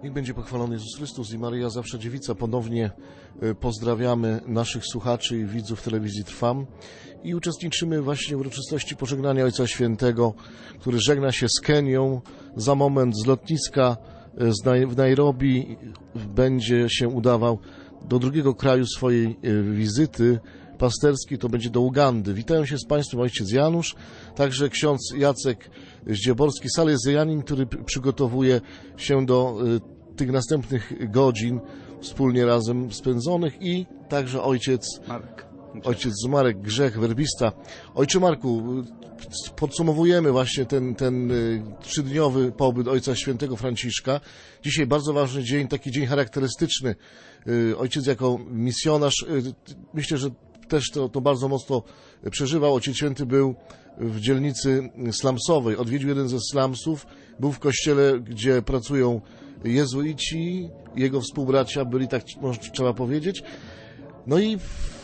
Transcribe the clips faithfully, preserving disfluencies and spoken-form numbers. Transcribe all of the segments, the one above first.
Niech będzie pochwalony Jezus Chrystus i Maryja Zawsze Dziewica. Ponownie pozdrawiamy naszych słuchaczy i widzów telewizji Trwam i uczestniczymy właśnie w uroczystości pożegnania Ojca Świętego, który żegna się z Kenią. Za moment z lotniska w Nairobi będzie się udawał do drugiego kraju swojej wizyty pasterskiej, to będzie do Ugandy. Witają się z Państwem ojciec Janusz, także ksiądz Jacek Zdzieborski, salezjanin, który przygotowuje się do tych następnych godzin wspólnie razem spędzonych, i także ojciec Marek. Ojciec Marek Grzech, werbista. Ojcze Marku, podsumowujemy właśnie ten, ten trzydniowy pobyt Ojca Świętego Franciszka. Dzisiaj bardzo ważny dzień, taki dzień charakterystyczny. Ojciec jako misjonarz, myślę, że też to, to bardzo mocno przeżywał. Ojciec Święty był w dzielnicy slumsowej, odwiedził jeden ze slumsów, był w kościele, gdzie pracują jezuici, jego współbracia byli, tak może trzeba powiedzieć. No i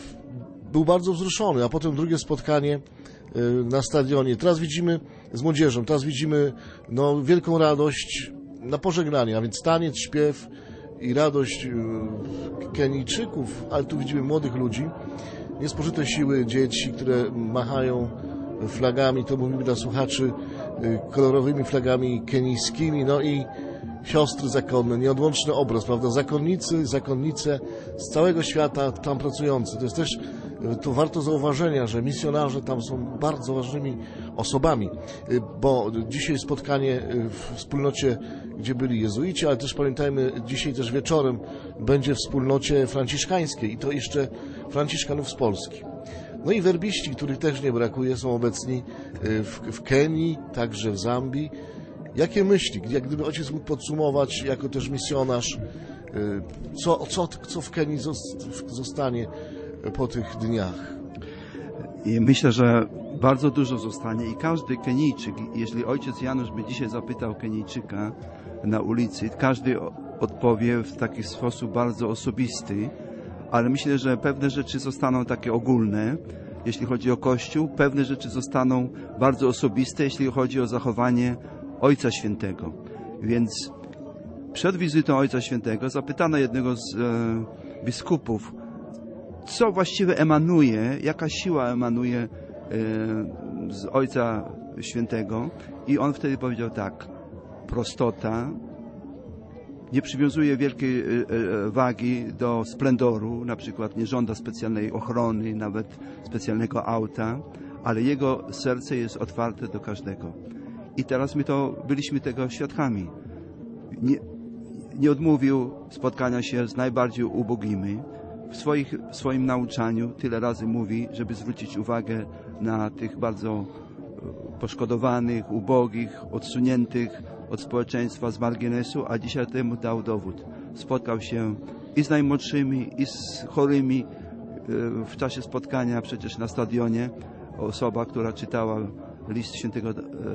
był bardzo wzruszony, a potem drugie spotkanie na stadionie. Teraz widzimy z młodzieżą, teraz widzimy no, wielką radość na pożegnanie, a więc taniec, śpiew i radość Kenijczyków, ale tu widzimy młodych ludzi, niespożyte siły dzieci, które machają flagami, to mówimy dla słuchaczy, kolorowymi flagami kenijskimi, no i siostry zakonne, nieodłączny obraz, prawda, zakonnicy, zakonnice z całego świata tam pracujący. To jest też, to warto zauważenia, że misjonarze tam są bardzo ważnymi osobami, bo dzisiaj spotkanie w wspólnocie, gdzie byli jezuici, ale też pamiętajmy, dzisiaj też wieczorem będzie w wspólnocie franciszkańskiej i to jeszcze Franciszkanów z Polski. No i werbiści, których też nie brakuje, są obecni w, w Kenii, także w Zambii. Jakie myśli, jak gdyby ojciec mógł podsumować jako też misjonarz, co, co, co w Kenii zostanie po tych dniach? I myślę, że bardzo dużo zostanie i każdy Kenijczyk, jeśli ojciec Janusz by dzisiaj zapytał Kenijczyka na ulicy, każdy odpowie w taki sposób bardzo osobisty, ale myślę, że pewne rzeczy zostaną takie ogólne, jeśli chodzi o Kościół, pewne rzeczy zostaną bardzo osobiste, jeśli chodzi o zachowanie Ojca Świętego. Więc przed wizytą Ojca Świętego zapytano jednego z e, biskupów, co właściwie emanuje, jaka siła emanuje e, z Ojca Świętego, i on wtedy powiedział tak: prostota, nie przywiązuje wielkiej e, e, wagi do splendoru, na przykład nie żąda specjalnej ochrony, nawet specjalnego auta, ale jego serce jest otwarte do każdego. I teraz my to byliśmy tego świadkami. Nie, nie odmówił spotkania się z najbardziej ubogimi. W, swoich, w swoim nauczaniu tyle razy mówi, żeby zwrócić uwagę na tych bardzo poszkodowanych, ubogich, odsuniętych od społeczeństwa z marginesu, a dzisiaj temu dał dowód. Spotkał się i z najmłodszymi, i z chorymi. W czasie spotkania przecież na stadionie osoba, która czytała list świętego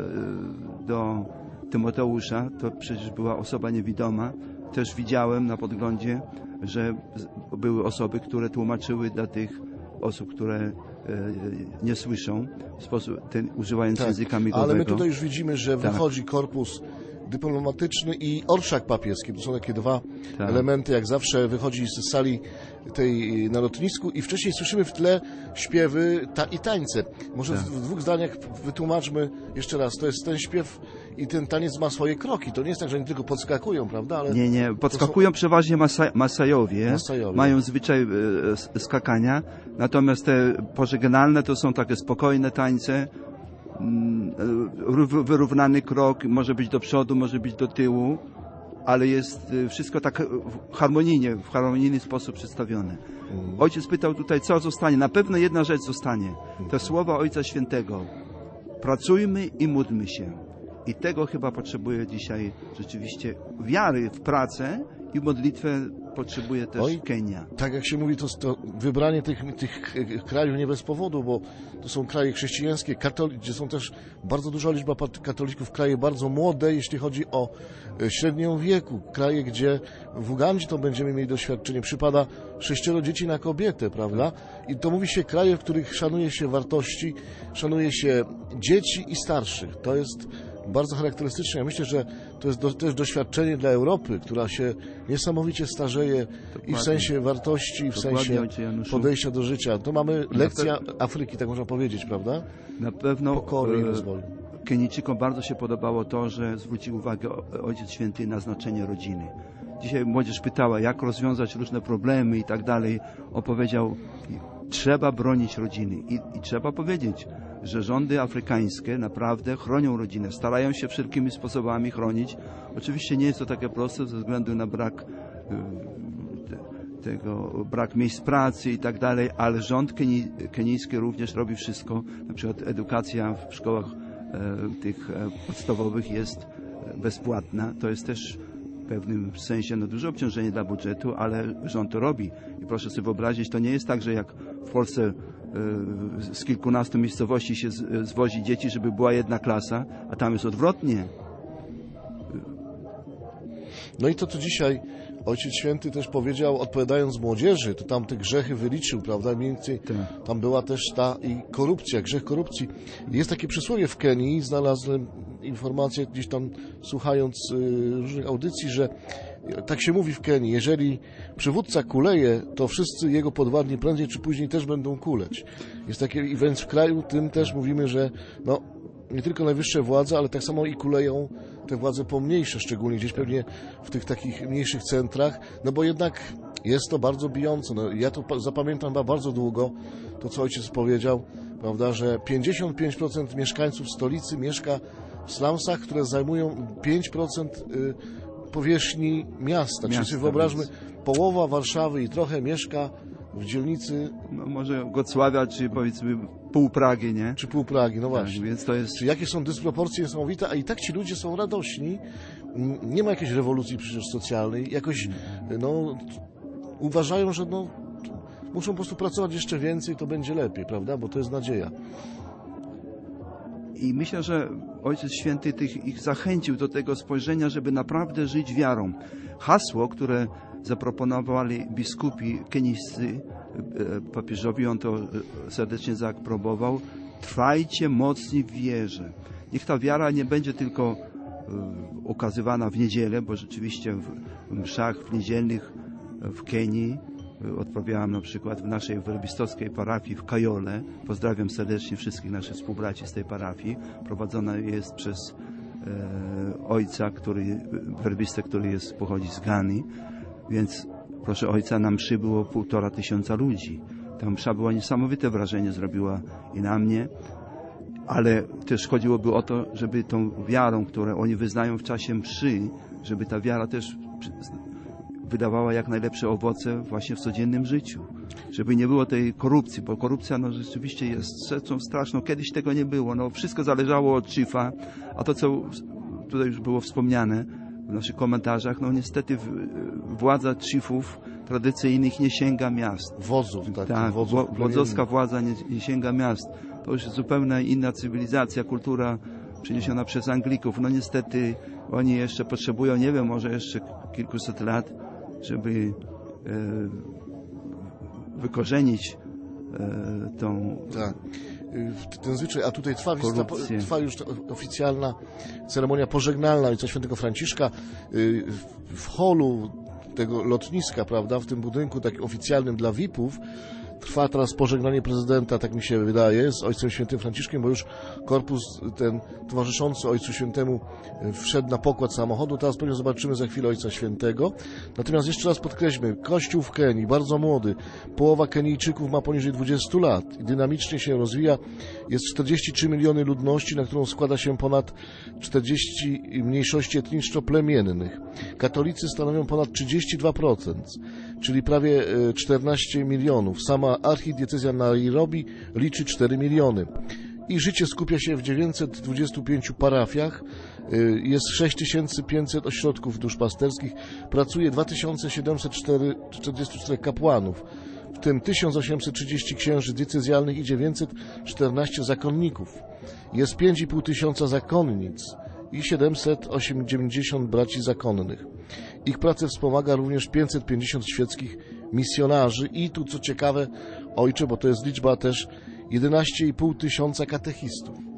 do Tymoteusza, to przecież była osoba niewidoma. Też widziałem na podglądzie, że były osoby, które tłumaczyły dla tych osób, które nie słyszą, w sposób ten, używając tak, języka migowego. Ale my tutaj już widzimy, że tak. Wychodzi korpus dyplomatyczny i orszak papieski. To są takie dwa tak. elementy, jak zawsze wychodzi z sali tej na lotnisku i wcześniej słyszymy w tle śpiewy ta i tańce. Może tak. w dwóch zdaniach wytłumaczmy jeszcze raz. To jest ten śpiew i ten taniec ma swoje kroki. To nie jest tak, że oni tylko podskakują, prawda? Ale nie, nie. Podskakują są... przeważnie masa Masajowie. Masajowie. Mają zwyczaj e, skakania. Natomiast te pożegnalne to są takie spokojne tańce. Wyrównany krok, może być do przodu, może być do tyłu, ale jest wszystko tak harmonijnie, w harmonijny sposób przedstawione. Ojciec pytał tutaj, co zostanie. Na pewno jedna rzecz zostanie. Te słowa Ojca Świętego. Pracujmy i módlmy się. I tego chyba potrzebuje dzisiaj rzeczywiście wiary w pracę i modlitwę potrzebuje też Oj, Kenia. Tak jak się mówi, to, to wybranie tych, tych krajów nie bez powodu, bo to są kraje chrześcijańskie, katolicy, gdzie są też bardzo duża liczba katolików, kraje bardzo młode, jeśli chodzi o średnią wieku, kraje, gdzie w Ugandzie to będziemy mieli doświadczenie, przypada sześcioro dzieci na kobietę, prawda? I to mówi się kraje, w których szanuje się wartości, szanuje się dzieci i starszych. To jest bardzo charakterystyczne. Ja myślę, że to jest do, też doświadczenie dla Europy, która się niesamowicie starzeje i w sensie wartości, i w Dokładnie, sensie ojcze Januszu. podejścia do życia. To mamy lekcja Afryki, tak można powiedzieć, prawda? Na pewno Pokory i e, rozwoju. Kenijczykom bardzo się podobało to, że zwrócił uwagę Ojciec Święty na znaczenie rodziny. Dzisiaj młodzież pytała, jak rozwiązać różne problemy i tak dalej. Opowiedział, trzeba bronić rodziny. I, I trzeba powiedzieć, że rządy afrykańskie naprawdę chronią rodzinę, starają się wszelkimi sposobami chronić. Oczywiście nie jest to takie proste ze względu na brak tego, brak miejsc pracy i tak dalej, ale rząd keni, kenijski również robi wszystko. Na przykład edukacja w szkołach e, tych e, podstawowych jest bezpłatna. To jest też w pewnym sensie no, duże obciążenie dla budżetu, ale rząd to robi. I proszę sobie wyobrazić, to nie jest tak, że jak w Polsce e, z kilkunastu miejscowości się z, zwozi dzieci, żeby była jedna klasa, a tam jest odwrotnie. No i to, co dzisiaj Ojciec Święty też powiedział, odpowiadając młodzieży, to tam te grzechy wyliczył, prawda? Mniej więcej tam była też ta i korupcja, grzech korupcji. Jest takie przysłowie w Kenii, znalazłem informację gdzieś tam słuchając y, różnych audycji, że tak się mówi w Kenii, jeżeli przywódca kuleje, to wszyscy jego podwładni prędzej czy później też będą kuleć. Jest taki event w kraju, tym też mówimy, że no, nie tylko najwyższe władze, ale tak samo i kuleją te władze pomniejsze, szczególnie gdzieś pewnie w tych takich mniejszych centrach, no bo jednak jest to bardzo bijące. No, ja to zapamiętam chyba bardzo długo, to co ojciec powiedział, prawda, że pięćdziesiąt pięć procent mieszkańców stolicy mieszka w slumsach, które zajmują pięć procent powierzchni miasta. Czyli sobie wyobraźmy, połowa Warszawy i trochę mieszka w dzielnicy... No może Gocławia, czy powiedzmy pół Pragi, nie? Czy pół Pragi, no właśnie. Tak, więc to jest... Czy jakie są dysproporcje niesamowite, a i tak ci ludzie są radośni. Nie ma jakiejś rewolucji przecież socjalnej. Jakoś, no, uważają, że no, muszą po prostu pracować jeszcze więcej, to będzie lepiej, prawda? Bo to jest nadzieja. I myślę, że Ojciec Święty tych, ich zachęcił do tego spojrzenia, żeby naprawdę żyć wiarą. Hasło, które zaproponowali biskupi kenijscy papieżowi, on to serdecznie zaaprobował: trwajcie mocni w wierze. Niech ta wiara nie będzie tylko okazywana w niedzielę, bo rzeczywiście w mszach w niedzielnych w Kenii odprawiałam na przykład w naszej werbistowskiej parafii w Kajole. Pozdrawiam serdecznie wszystkich naszych współbraci z tej parafii. Prowadzona jest przez e, ojca, który, werbistę, który jest, pochodzi z Gany. Więc proszę ojca, na mszy było półtora tysiąca ludzi. Ta msza była niesamowite wrażenie, zrobiła i na mnie, ale też chodziłoby o to, żeby tą wiarą, którą oni wyznają w czasie mszy, żeby ta wiara też wydawała jak najlepsze owoce właśnie w codziennym życiu. Żeby nie było tej korupcji, bo korupcja no, rzeczywiście jest rzeczą straszną. Kiedyś tego nie było. No, wszystko zależało od szyfa, a to, co tutaj już było wspomniane w naszych komentarzach, no niestety władza chiefów tradycyjnych nie sięga miast. Wodzów, tak. Tak, wodzów wodzowska władza nie, nie sięga miast. To już jest zupełnie inna cywilizacja, kultura przyniesiona przez Anglików. No niestety oni jeszcze potrzebują, nie wiem, może jeszcze kilkuset lat, żeby e, wykorzenić e, tą tak. ten zwyczaj, a tutaj trwa, wizyta, trwa już oficjalna ceremonia pożegnalna Ojca Świętego Franciszka w holu tego lotniska, prawda, w tym budynku takim oficjalnym dla V I P-ów. Trwa teraz pożegnanie prezydenta, tak mi się wydaje, z Ojcem Świętym Franciszkiem, bo już korpus ten towarzyszący Ojcu Świętemu wszedł na pokład samochodu. Teraz pewnie zobaczymy za chwilę Ojca Świętego. Natomiast jeszcze raz podkreślmy, Kościół w Kenii, bardzo młody, połowa Kenijczyków ma poniżej dwudziestu lat i dynamicznie się rozwija. Jest czterdzieści trzy miliony ludności, na którą składa się ponad czterdzieści mniejszości etniczno-plemiennych. Katolicy stanowią ponad trzydzieści dwa procent, czyli prawie czternaście milionów. Sama archidiecezja Nairobi liczy cztery miliony. I życie skupia się w dziewięćset dwudziestu pięciu parafiach, jest sześć tysięcy pięćset ośrodków duszpasterskich, pracuje dwa tysiące siedemset czterdzieści cztery kapłanów, w tym tysiąc osiemset trzydzieści księży diecezjalnych i dziewięćset czternaście zakonników. Jest pięć i pół tysiąca zakonnic i siedemset osiemdziesiąt braci zakonnych. Ich pracę wspomaga również pięćset pięćdziesiąt świeckich misjonarzy i tu, co ciekawe, ojcze, bo to jest liczba też jedenaście i pół tysiąca katechistów.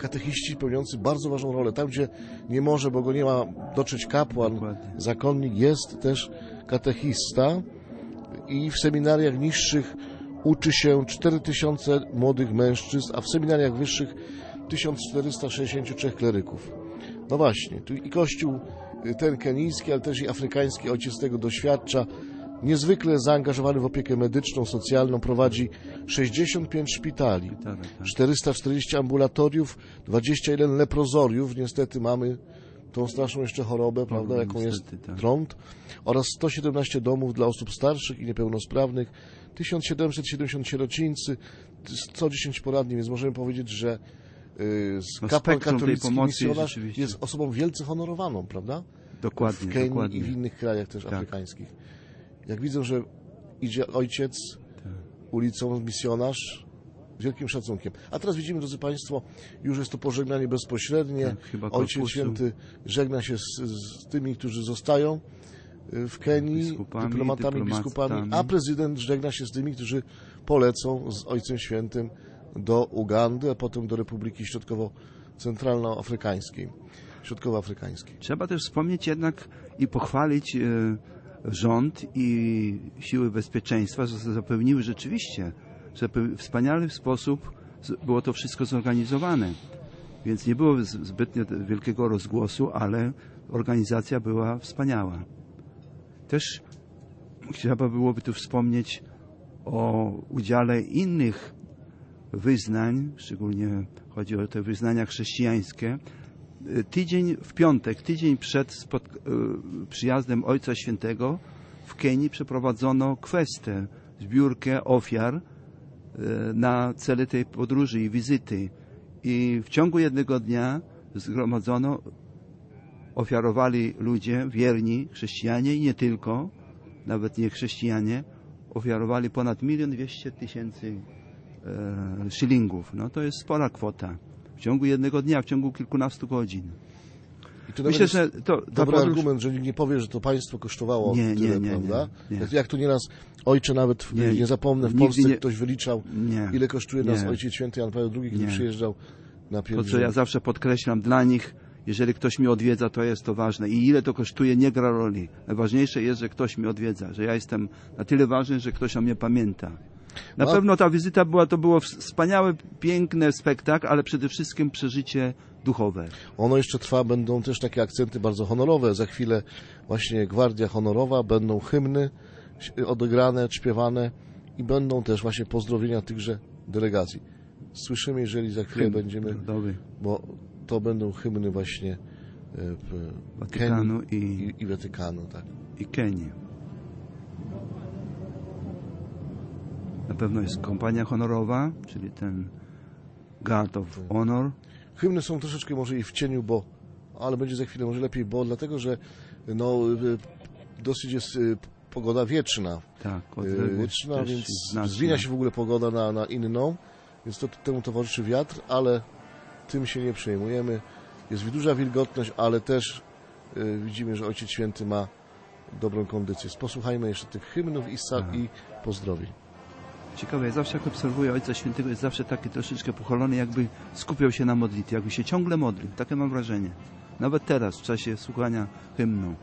katechiści pełniący bardzo ważną rolę. Tam, gdzie nie może, bo go nie ma dotrzeć kapłan, Dokładnie. zakonnik, jest też katechista i w seminariach niższych uczy się cztery tysiące młodych mężczyzn, a w seminariach wyższych tysiąc czterysta sześćdziesiąt trzy kleryków. No właśnie, tu i kościół ten kenijski, ale też i afrykański ojciec tego doświadcza. Niezwykle zaangażowany w opiekę medyczną, socjalną, prowadzi sześćdziesiąt pięć szpitali, Tak, tak. czterysta czterdzieści ambulatoriów, dwadzieścia jeden leprozoriów. Niestety mamy tą straszną jeszcze chorobę, prawda, jaką niestety, jest tak. trąd, oraz sto siedemnaście domów dla osób starszych i niepełnosprawnych, tysiąc siedemset siedemdziesiąt sierocińcy, sto dziesięć poradni, więc możemy powiedzieć, że y, No, kapłan spektrum tej katolicki, pomocy jest misjonarz rzeczywiście- jest osobą wielce honorowaną, prawda? Dokładnie, W Kenii dokładnie. i w innych krajach też Tak. afrykańskich. Jak widzę, że idzie ojciec ulicą, misjonarz, z wielkim szacunkiem. A teraz widzimy, drodzy Państwo, już jest to pożegnanie bezpośrednie. Tak, chyba Ojciec korpusu. Święty żegna się z, z tymi, którzy zostają w Kenii, Biskupami, dyplomatami, biskupami, dyplomatami. a prezydent żegna się z tymi, którzy polecą z Ojcem Świętym do Ugandy, a potem do Republiki Środkowo-Centralnoafrykańskiej. Środkowoafrykańskiej. Trzeba też wspomnieć jednak i pochwalić e, rząd i siły bezpieczeństwa, że zapewniły rzeczywiście, że w wspaniały sposób z- było to wszystko zorganizowane. Więc nie było z- zbytnio wielkiego rozgłosu, ale organizacja była wspaniała. Też trzeba byłoby tu wspomnieć o udziale innych wyznań, szczególnie chodzi o te wyznania chrześcijańskie. Tydzień w piątek, tydzień przed spot- y, przyjazdem Ojca Świętego w Kenii przeprowadzono kwestę, zbiórkę ofiar y, na cele tej podróży i wizyty. I w ciągu jednego dnia zgromadzono, ofiarowali ludzie, wierni chrześcijanie i nie tylko, nawet nie chrześcijanie, ofiarowali ponad milion dwieście tysięcy e, szylingów. No to jest spora kwota. W ciągu jednego dnia, w ciągu kilkunastu godzin. I to Myślę, nawet że jest to ta dobry podróż... argument, że nikt nie powie, że to państwo kosztowało Nie, nie, tyle, nie, prawda? nie, nie. Jak, jak tu nieraz, ojcze, nawet w, nie, Nie, zapomnę, w nigdy Polsce nie- ktoś wyliczał, Nie. ile kosztuje nas Nie. Ojciec Święty Jan Paweł drugi, kiedy Nie. przyjeżdżał na To, co pielgrzymkę. ja zawsze podkreślam dla nich, jeżeli ktoś mnie odwiedza, to jest to ważne. I ile to kosztuje, nie gra roli. Najważniejsze jest, że ktoś mnie odwiedza, że ja jestem na tyle ważny, że ktoś o mnie pamięta. Na No. pewno ta wizyta była, to było wspaniałe, piękne spektakl, ale przede wszystkim przeżycie duchowe. Ono jeszcze trwa, będą też takie akcenty bardzo honorowe. Za chwilę właśnie Gwardia Honorowa, będą hymny odegrane, śpiewane i będą też właśnie pozdrowienia tychże delegacji. Słyszymy, jeżeli za chwilę Hymn będziemy, narodowy bo to będą hymny właśnie e, w Watykanu Kenii i, i, i Watykanu, tak. i Kenii. Na pewno jest kompania honorowa, czyli ten Guard of Honor. Hymny są troszeczkę może i w cieniu, bo, ale będzie za chwilę może lepiej, bo dlatego, że no, e, dosyć jest e, pogoda wieczna. Tak, e, odległość wieczna, też więc znaczna. zmienia się w ogóle pogoda na, na inną, więc to temu towarzyszy wiatr, ale tym się nie przejmujemy. Jest duża wilgotność, ale też e, widzimy, że Ojciec Święty ma dobrą kondycję. Posłuchajmy jeszcze tych hymnów i, sa, i pozdrowień. Ciekawe, ja zawsze jak obserwuję Ojca Świętego, jest zawsze taki troszeczkę pochylony, jakby skupiał się na modlitwie, jakby się ciągle modlił. Takie mam wrażenie. Nawet teraz, w czasie słuchania hymnu.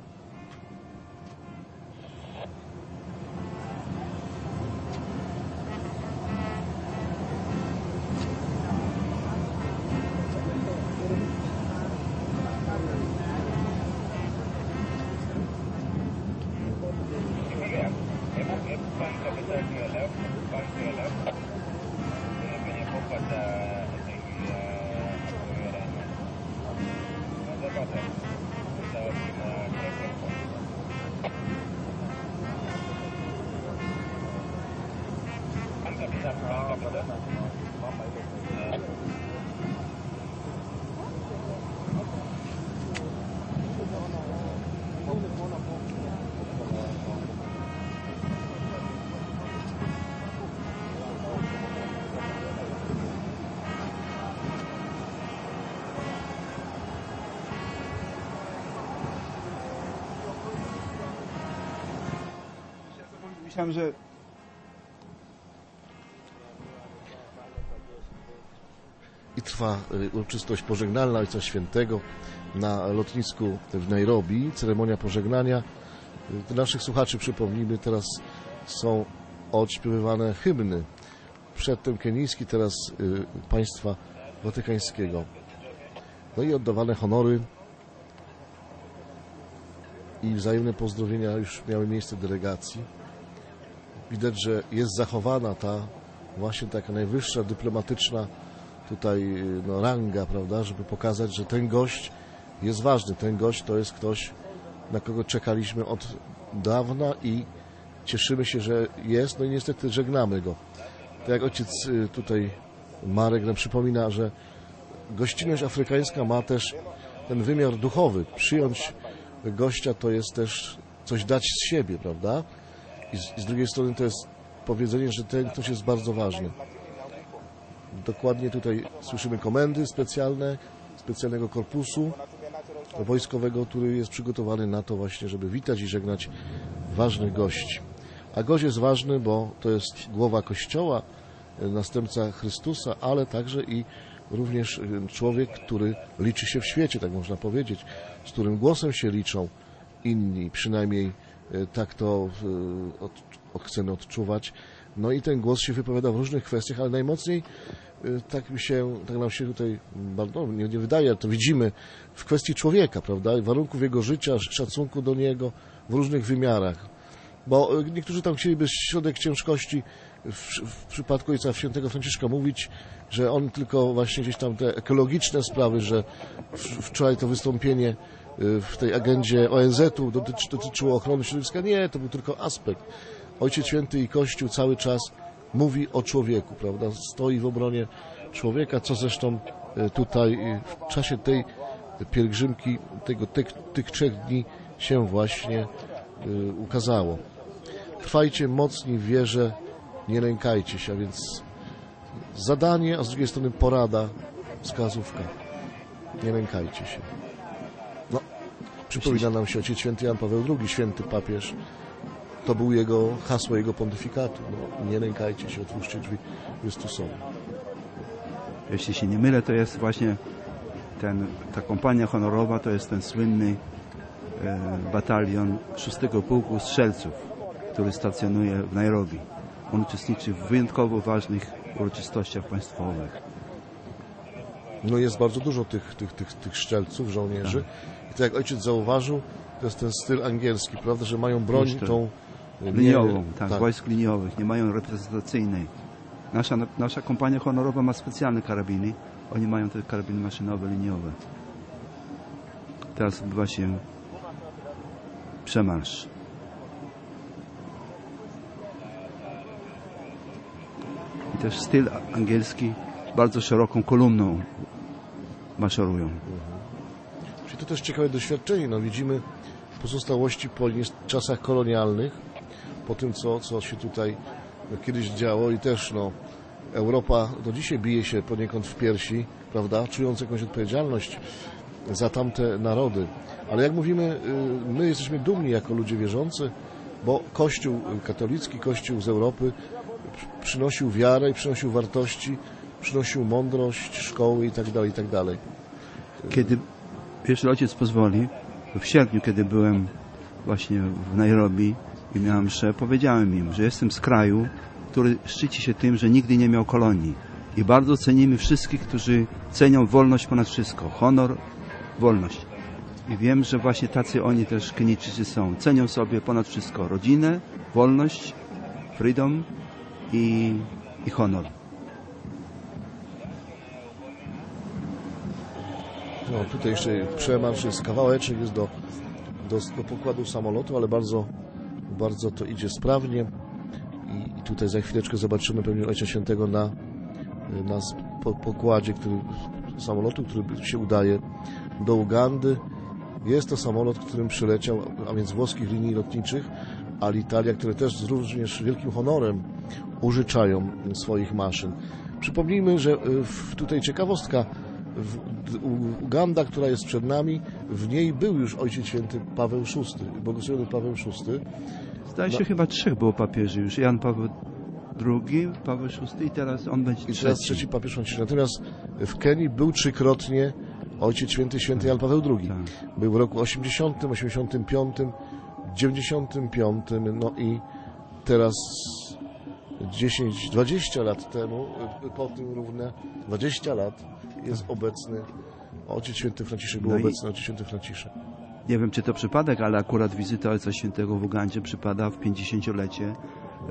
Myślałem, że I trwa trwa uroczystość pożegnalna Ojca Świętego na lotnisku w Nairobi, ceremonia pożegnania. Dla naszych słuchaczy przypomnijmy, teraz są odśpiewywane hymny. Przedtem kenijski, teraz y, państwa watykańskiego. No i oddawane honory i wzajemne pozdrowienia już miały miejsce w delegacji. Widać, że jest zachowana ta właśnie taka najwyższa dyplomatyczna tutaj no, ranga, prawda, żeby pokazać, że ten gość jest ważny. Ten gość to jest ktoś, na kogo czekaliśmy od dawna i cieszymy się, że jest, no i niestety żegnamy go. Tak jak ojciec tutaj Marek nam przypomina, że gościnność afrykańska ma też ten wymiar duchowy. Przyjąć gościa to jest też coś dać z siebie, prawda? I z, i z drugiej strony to jest powiedzenie, że ten ktoś jest bardzo ważny. Dokładnie tutaj słyszymy komendy specjalne, specjalnego korpusu wojskowego, który jest przygotowany na to właśnie, żeby witać i żegnać ważnych gości. A gość jest ważny, bo to jest głowa Kościoła, następca Chrystusa, ale także i również człowiek, który liczy się w świecie, tak można powiedzieć, z którym głosem się liczą inni, przynajmniej tak to od, od, chcemy odczuwać. No i ten głos się wypowiada w różnych kwestiach, ale najmocniej tak mi się, tak nam się tutaj no, nie, nie wydaje, ale to widzimy w kwestii człowieka, prawda, warunków jego życia, szacunku do niego w różnych wymiarach. Bo niektórzy tam chcieliby środek ciężkości w, w przypadku Ojca Świętego Franciszka mówić, że on tylko właśnie gdzieś tam te ekologiczne sprawy, że wczoraj to wystąpienie w tej agendzie O N Z u dotyczy, dotyczyło ochrony środowiska. Nie, to był tylko aspekt. Ojciec Święty i Kościół cały czas mówi o człowieku, prawda? Stoi w obronie człowieka, co zresztą tutaj w czasie tej pielgrzymki, tego, tych, tych trzech dni się właśnie y, ukazało. Trwajcie mocni w wierze, nie lękajcie się, a więc zadanie, a z drugiej strony porada, wskazówka. Nie lękajcie się. No, przypomina nam się Ojciec Święty Jan Paweł drugi, święty papież. To był jego hasło, jego pontyfikatu. No, nie lękajcie się, otwórzcie drzwi Chrystusowi. Jeśli się nie mylę, to jest właśnie ten, ta kompania honorowa, to jest ten słynny e, batalion szóstego Pułku Strzelców, który stacjonuje w Nairobi. On uczestniczy w wyjątkowo ważnych uroczystościach państwowych. No jest bardzo dużo tych, tych, tych, tych strzelców, żołnierzy. Tak. I tak jak ojciec zauważył, to jest ten styl angielski, prawda, że mają broń tą liniową, nie, tak, tak, wojsk liniowych, nie mają reprezentacyjnej. Nasza, nasza kompania honorowa ma specjalne karabiny, oni mają te karabiny maszynowe, liniowe. Teraz odbywa się przemarsz. I też styl angielski, bardzo szeroką kolumną maszerują. Mhm. Czyli to też ciekawe doświadczenie. No, widzimy pozostałości po czasach kolonialnych, po tym, co, co się tutaj no, kiedyś działo i też no, Europa do dzisiaj bije się poniekąd w piersi, prawda, czując jakąś odpowiedzialność za tamte narody. Ale jak mówimy, my jesteśmy dumni jako ludzie wierzący, bo Kościół katolicki, Kościół z Europy przynosił wiarę i przynosił wartości, przynosił mądrość, szkoły i tak dalej, i tak dalej. Kiedy, jeśli ojciec pozwoli, w sierpniu, kiedy byłem właśnie w Nairobi i miałem mszę, powiedziałem im, że jestem z kraju, który szczyci się tym, że nigdy nie miał kolonii. I bardzo cenimy wszystkich, którzy cenią wolność ponad wszystko. Honor, wolność. I wiem, że właśnie tacy oni też Kenijczycy są. Cenią sobie ponad wszystko rodzinę, wolność, freedom i, i honor. No, tutaj jeszcze przemarsz, jest kawałeczek, jest do, do, do pokładu samolotu, ale bardzo, bardzo to idzie sprawnie. I, i tutaj za chwileczkę zobaczymy pewnie Ojca Świętego na, na po, pokładzie który, samolotu, który się udaje do Ugandy. Jest to samolot, którym przyleciał, a więc włoskich linii lotniczych, Alitalia, które też z również wielkim honorem użyczają swoich maszyn. Przypomnijmy, że tutaj ciekawostka, Uganda, która jest przed nami, w niej był już Ojciec Święty Paweł szósty, błogosławiony Paweł szósty. Zdaje się, no, chyba trzech było papieży już. Jan Paweł drugi, Paweł szósty i teraz on będzie I teraz trzeci. trzeci papież Franciszek. Natomiast w Kenii był trzykrotnie Ojciec Święty, Święty Jan Paweł drugi. Tak. Był w roku osiemdziesiątym, osiemdziesiątym piątym, dziewięćdziesiątym piątym, no i teraz dziesięć, dwadzieścia lat temu, po tym równe dwadzieścia lat jest obecny Ojciec Święty Franciszek, był No i- obecny Ojciec Święty Franciszek. Nie wiem, czy to przypadek, ale akurat wizyta Ojca Świętego w Ugandzie przypada w pięćdziesięciolecie e,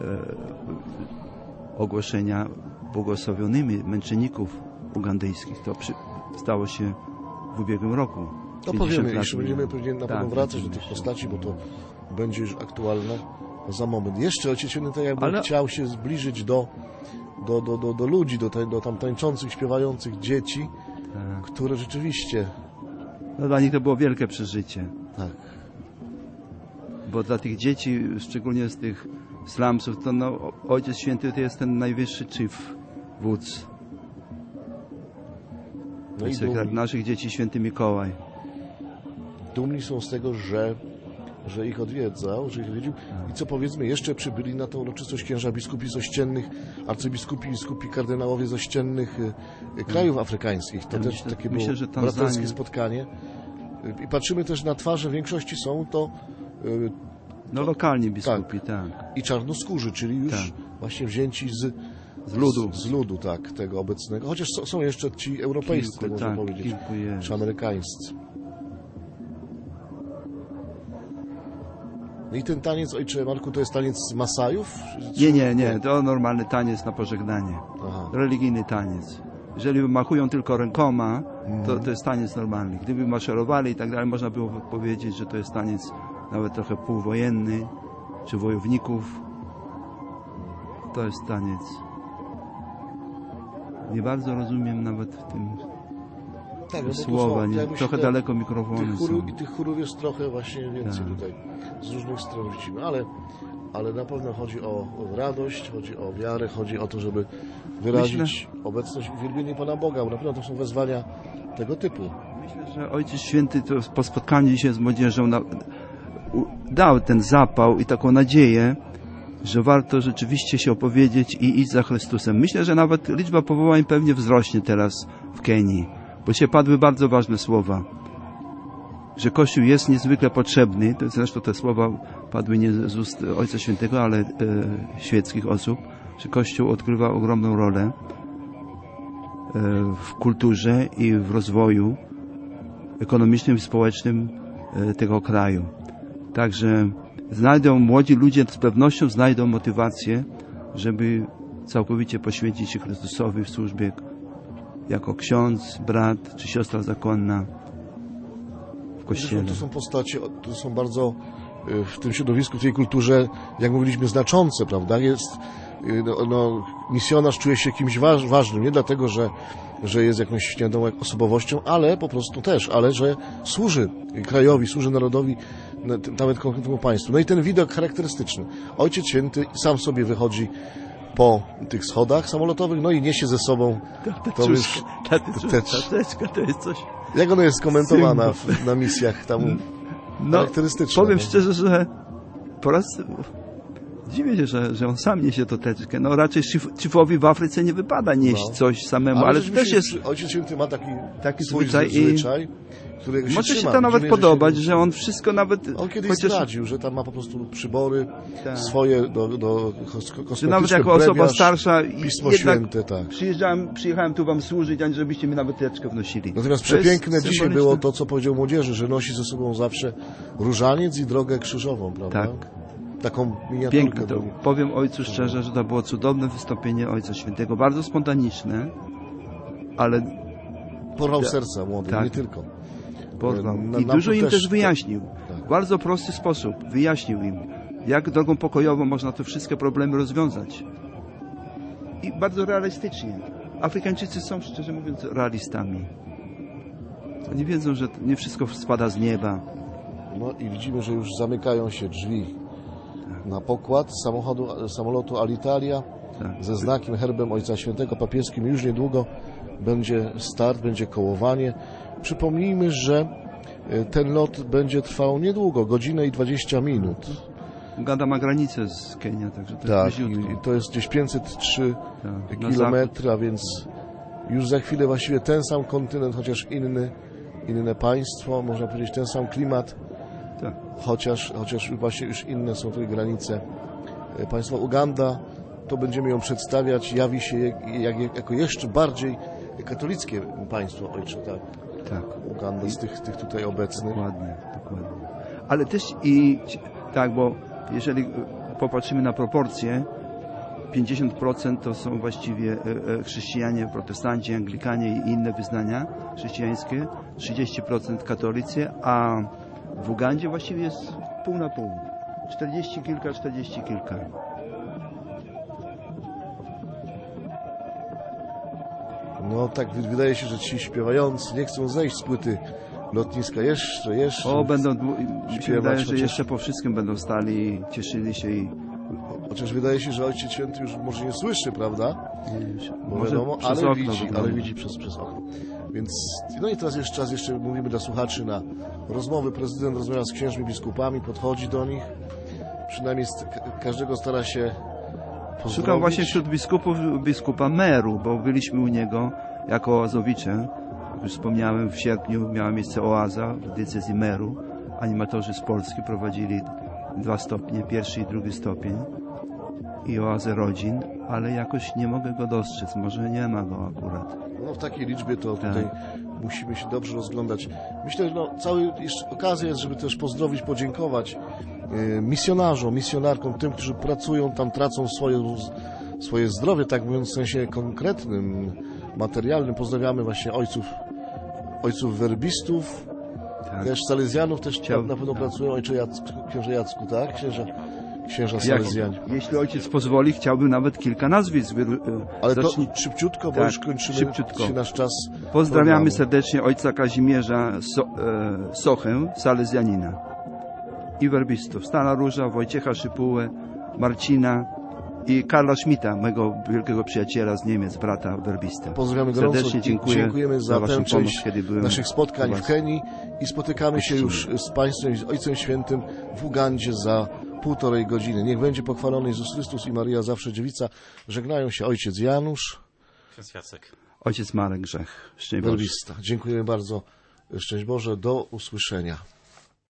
ogłoszenia błogosławionymi męczenników ugandyjskich. To przy, stało się w ubiegłym roku. To pięćdziesiąt powiemy, lat jeszcze będziemy pewnie na pewno Tak, wracać do tych będziemy się- postaci, bo to będzie już aktualne za moment. Jeszcze Ojciec Święty tak jakby Ale- chciał się zbliżyć do, do, do, do, do ludzi, do, ta- do tam tańczących, śpiewających dzieci, Tak. które rzeczywiście, No, dla nich to było wielkie przeżycie. tak, Bo dla tych dzieci, szczególnie z tych slumsów, to no, Ojciec Święty to jest ten najwyższy chief, wódz. no To i jest jak dumni, naszych dzieci Święty Mikołaj. dumni są z tego, że, że ich odwiedzał, że ich odwiedził. I co powiedzmy, jeszcze przybyli na tę uroczystość księża biskupi z ościennych, arcybiskupi, biskupi, kardynałowie z ościennych y, y, krajów afrykańskich. To Ja też myślę- takie myślę, było że Tanzania- braterskie spotkanie. Y, I patrzymy też na twarze, w większości są to y, No lokalni biskupi, tak. i czarnoskórzy, czyli już Tak. właśnie wzięci z, Z ludu. z, z ludu, tak, tego obecnego. Chociaż są, są jeszcze ci europejscy, Kilku, można tak, powiedzieć, kilku jest. czy amerykańscy. No i ten taniec, ojcze Marku, to jest taniec Masajów? Nie, nie, nie, to normalny taniec na pożegnanie. Aha. Religijny taniec. Jeżeli machują tylko rękoma, Mhm. to, to jest taniec normalny. Gdyby maszerowali i tak dalej, można było powiedzieć, że to jest taniec nawet trochę półwojenny, czy wojowników. To jest taniec. Nie bardzo rozumiem nawet w tym Tak, no bo tu słowa, są, nie, jakby się trochę te- daleko mikrofony Tych, chóru, są. I tych chórów jest trochę właśnie więcej Tak. tutaj. Z różnych stron widzimy, ale, ale na pewno chodzi o radość, chodzi o wiarę, chodzi o to, żeby wyrazić obecność i uwielbienie Pana Boga, bo na pewno to są wezwania tego typu. Myślę, że Ojciec Święty to po spotkaniu dzisiaj z młodzieżą na, u, dał ten zapał i taką nadzieję, że warto rzeczywiście się opowiedzieć i iść za Chrystusem. Myślę, że nawet liczba powołań pewnie wzrośnie teraz w Kenii, bo się padły bardzo ważne słowa, że Kościół jest niezwykle potrzebny, to zresztą te słowa padły nie z ust Ojca Świętego, ale e, świeckich osób, że Kościół odgrywa ogromną rolę e, w kulturze i w rozwoju ekonomicznym i społecznym e, tego kraju. Także znajdą, młodzi ludzie z pewnością znajdą motywację, żeby całkowicie poświęcić się Chrystusowi w służbie jako ksiądz, brat czy siostra zakonna w Kościele. To są postacie, to są bardzo y, w tym środowisku, w tej kulturze, jak mówiliśmy, znaczące, prawda? Jest, y, no, no, misjonarz czuje się kimś waż, ważnym, nie dlatego, że, że jest jakąś nie wiadomo, jak osobowością, ale po prostu też, ale że służy krajowi, służy narodowi, no, t- nawet konkretnemu państwu. No i ten widok charakterystyczny. Ojciec Święty sam sobie wychodzi po tych schodach samolotowych, no i niesie ze sobą to już, tecz- Teczka to jest coś... jak ona jest komentowana w, na misjach tam No, charakterystyczne. powiem no. szczerze, że po raz... Dziwię się, że, że on sam niesie to teczkę. No raczej szyf, szyfowi w Afryce nie wypada nieść No. coś samemu, ale, to rzeczywiście też jest... przy- Ojciec Święty ma taki, Taki swój zwyczaj i- zwyczaj, którego się Może się trzyma. to nawet Widzimy, podobać, się- że on wszystko nawet... On kiedyś chociaż, zdradził, że tam ma po prostu przybory Tak. swoje do, do kosmetyczne, że nawet jako osoba brewiarz, starsza i Pismo jednak Święte, tak. przyjeżdżałem, przyjechałem tu wam służyć, a żebyście mi nawet teczkę wnosili. Natomiast To jest przepiękne dzisiaj symboliczne. było to, co powiedział młodzieży, że nosi ze sobą zawsze różaniec i drogę krzyżową, prawda? Tak. Taką miniaturkę. Piękne to. do- Powiem ojcu szczerze, że to było cudowne wystąpienie Ojca Świętego, bardzo spontaniczne, ale Porwał Tak. serca młodych, Tak. nie tylko. porwał. Na- I nam dużo to im też- też wyjaśnił. Tak. W bardzo prosty sposób wyjaśnił im, jak drogą pokojową można te wszystkie problemy rozwiązać. I bardzo realistycznie. Afrykańczycy są, szczerze mówiąc, realistami. Oni wiedzą, że nie wszystko spada z nieba. No i widzimy, że już zamykają się drzwi na pokład samochodu, samolotu Alitalia Tak. ze znakiem, herbem Ojca Świętego papieskim. Już niedługo będzie start, będzie kołowanie. Przypomnijmy, że e, ten lot będzie trwał niedługo, godzinę i dwadzieścia minut. Uganda ma granicę z Kenią, także to Tak, jest i, bliziutko. i to jest gdzieś pięćset trzy Tak, na kilometry, a więc już za chwilę właściwie ten sam kontynent, chociaż inny, inne państwo, można powiedzieć ten sam klimat, Tak. chociaż, chociaż właśnie już inne są tutaj granice. E, Państwo Uganda, to będziemy ją przedstawiać, jawi się jak, jak, jako jeszcze bardziej katolickie państwo, ojcze, tak? Tak. Uganda z tych, tych tutaj obecnych. Dokładnie, dokładnie. Ale też i tak, bo jeżeli popatrzymy na proporcje, pięćdziesiąt procent to są właściwie e, e, chrześcijanie, protestanci, anglikanie i inne wyznania chrześcijańskie, trzydzieści procent katolicy, a w Ugandzie właściwie jest pół na pół. czterdzieści kilka, czterdzieści kilka. No tak, wy- wydaje się, że ci śpiewający nie chcą zejść z płyty lotniska. Jeszcze, jeszcze. O, będą, mi się śpiewać, wydaje, że chociaż- jeszcze po wszystkim będą stali i cieszyli się i Chociaż wydaje się, że Ojciec Święty już może nie słyszy, prawda? Bo może wiadomo, przez ale okno widzi, wygląda. ale widzi przez, przez okno. Więc, no i teraz jeszcze czas, jeszcze mówimy dla słuchaczy na rozmowy. Prezydent rozmawia z księżmi, biskupami, podchodzi do nich. Przynajmniej z, ka- każdego stara się pozdrowić. Szukam właśnie wśród biskupów biskupa Meru, bo byliśmy u niego jako oazowicze. Jak już wspomniałem, w sierpniu miała miejsce oaza w diecezji Meru. Animatorzy z Polski prowadzili dwa stopnie, pierwszy i drugi stopień i oazę rodzin, ale jakoś nie mogę go dostrzec. Może nie ma go akurat. No w takiej liczbie to Tak. tutaj musimy się dobrze rozglądać. Myślę, że no, cały jeszcze okazja jest, żeby też pozdrowić, podziękować y, misjonarzom, misjonarkom, tym, którzy pracują tam, tracą swoje, swoje zdrowie, tak mówiąc w sensie konkretnym, materialnym. Pozdrawiamy właśnie ojców, ojców werbistów, Tak. też salezjanów, też Chciał- na pewno pracują, ojcze Jacku, księże Jacku, tak? Księża, księża Jak, salezjanie. jeśli ojciec pozwoli, chciałbym nawet kilka nazwisk. wy- Ale to zacznij- szybciutko, bo Tak, już kończymy szybciutko. się nasz czas. Pozdrawiamy programu. serdecznie ojca Kazimierza so, e, Sochę, salezjanina i werbistów. Stana Róża, Wojciecha Szypułę, Marcina i Karla Schmidta, mojego wielkiego przyjaciela z Niemiec, brata werbistę. Pozdrawiamy gorąco. Serdecznie dziękuję Dziękujemy za, za waszą tę pomoc, część kiedy byłem naszych spotkań u w was. Kenii i spotykamy się już z Państwem, z Ojcem Świętym w Ugandzie za półtorej godziny. Niech będzie pochwalony Jezus Chrystus i Maryja zawsze dziewica. Żegnają się ojciec Janusz, Ksiądz Jacek. Ojciec Marek Grzech. Szczęść Boże. werbista. Dziękujemy bardzo. Szczęść Boże. Do usłyszenia.